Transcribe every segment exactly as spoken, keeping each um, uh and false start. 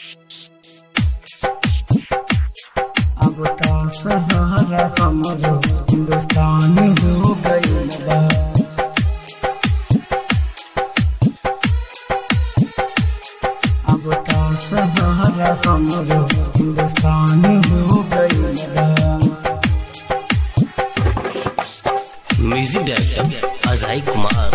अब तो सहारा हमरो हिंदुस्तान हो गइल बा। अब तो सहारा हमरो हिंदुस्तान हो गइल बा। Music director Ajay Kumar.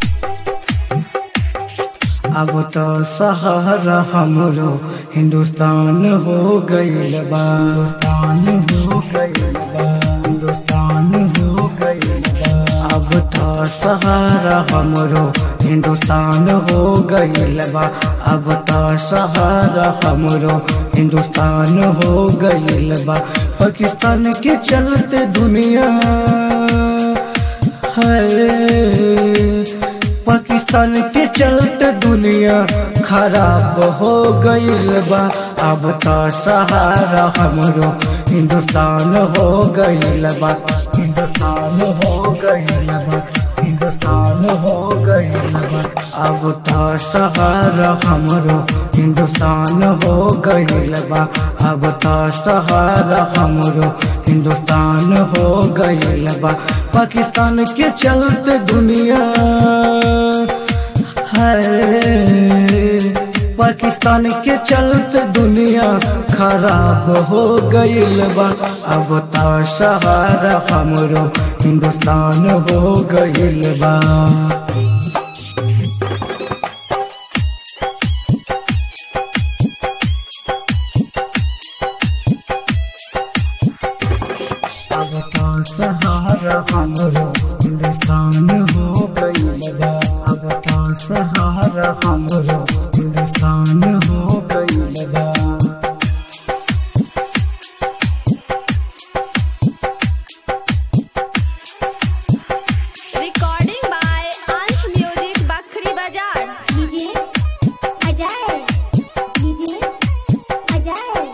अब तो सहारा हमरो हिंदुस्तान हो गइल बा। हिंदुस्तान हो गइल बा। हिंदुस्तान हो गइल बा। अब तो सहारा हमरो हिंदुस्तान हो गइल बा। अब तो सहारा हमरो हिंदुस्तान हो गइल बा। पाकिस्तान के चलते दुनिया है, पाकिस्तान के चलते दुनिया खराब हो गइल बा। अब तो सहारा हमरो हिंदुस्तान हो गइल बा। हिंदुस्तान हो गइल बा। हिंदुस्तान हो गइल बा। अब तो सहारा हमरो हिंदुस्तान हो गइल बा। अब तो सहारा हमरो हिंदुस्तान हो गइल बा। पाकिस्तान के चलते दुनिया है, पाकिस्तान के चलते दुनिया खराब हो गइल बा। अब तो सहारा हमरो हिंदुस्तान हो गइल बा। अब तो सहारा हमरो हिंदुस्तान हो गइल बा। अब तो सहारा हमरो हिंदुस्तान हो गइल बा। Recording by Ansh music Bakhri बाजार। डीजे अजय, डीजे अजय,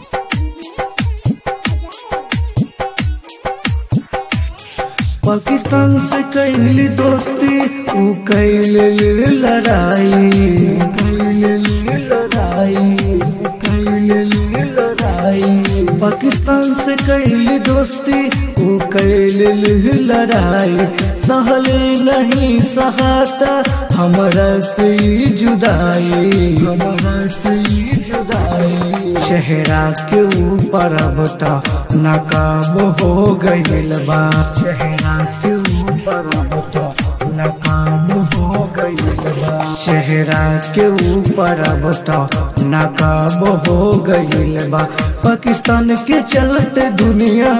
पाकिस्तान से कैली दोस्ती ऊ कैले लड़ाई। कैले लड़ाई, कैले लड़ाई। पाकिस्तान से कैली दोस्ती ऊ कैले लड़ाई। सहले नहीं सहाता हमरा से जुदाई। हमरा से जुदाई। चेहरा के ऊपर अब तो नकाब हो गइल बा। चेहरा के ऊपर अब तो नकाब हो गइल बा। चेहरा के ऊपर अब तो नकाब हो गइल बा। पाकिस्तान के चलते दुनिया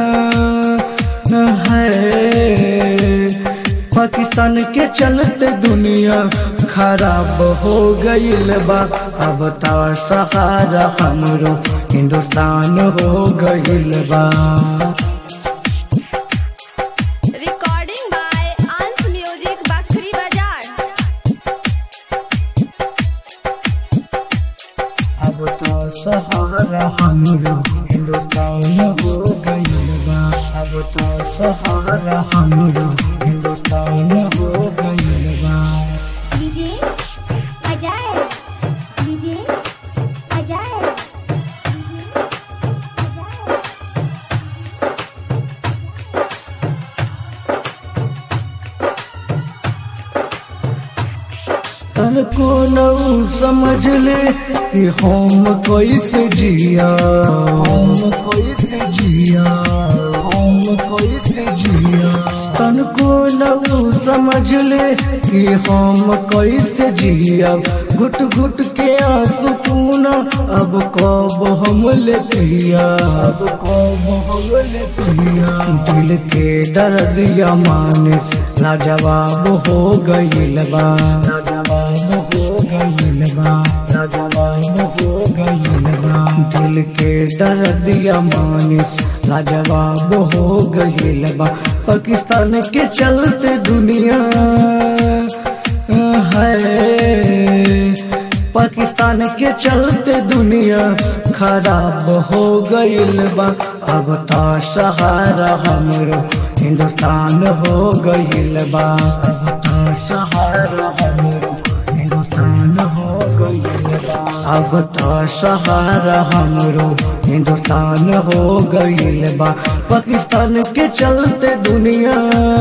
है, पाकिस्तान के चलते दुनिया खराब हो गइल बा। अब तो सहारा हमरो हिंदुस्तान हो गइल बा। Recording by Ansh music Bakhri बाजार। अब तो सहारा हमरो हिंदुस्तान हो गइल बा। अब तो सहारा हमरो हिंदुस्तान हो गइल बा। डीजे अजय, डीजे अजय, तन को न समझ ले कि हम कैसे जिया। हम कैसे जिया। हम कैसे जिया। तन को न समझ ले कि हम कैसे जिया। घुट घुट के आंसू खूना अब कब हम ले पिया। अब कब हम ले पिया। दिल के दर्द या मानिस लाजवाब हो गइल बा। लाजवाब हो गइल बा। लाजवाब हो गइल बा। दिल के दर्द या मानिस लाजवाब हो गइल बा। पाकिस्तान के चलते दुनिया है, पाकिस्तान के चलते दुनिया खराब हो गइल बा। अब तो सहारा हमरो हिंदुस्तान हो गइल बा। अब तो सहारा हमरो हिंदुस्तान हो गइल बा। अब तो सहारा हमरो हिंदुस्तान हो गईल बा। पाकिस्तान के चलते दुनिया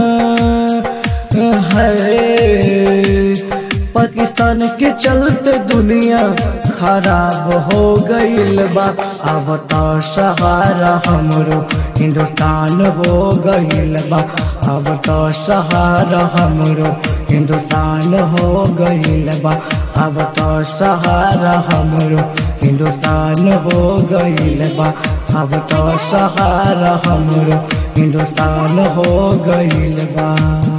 है, पाकिस्तान के चलते दुनिया खराब हो गईल बा। अब तो सहारा हमरो हिंदुस्तान हो गईल बा। अब तो सहारा हमरो हिंदुस्तान हो गईल बा। अब तो सहारा हमरो हिंदुस्तान हो गईल बा। अब तो सहारा हमरो हिंदुस्तान हो गईल बा।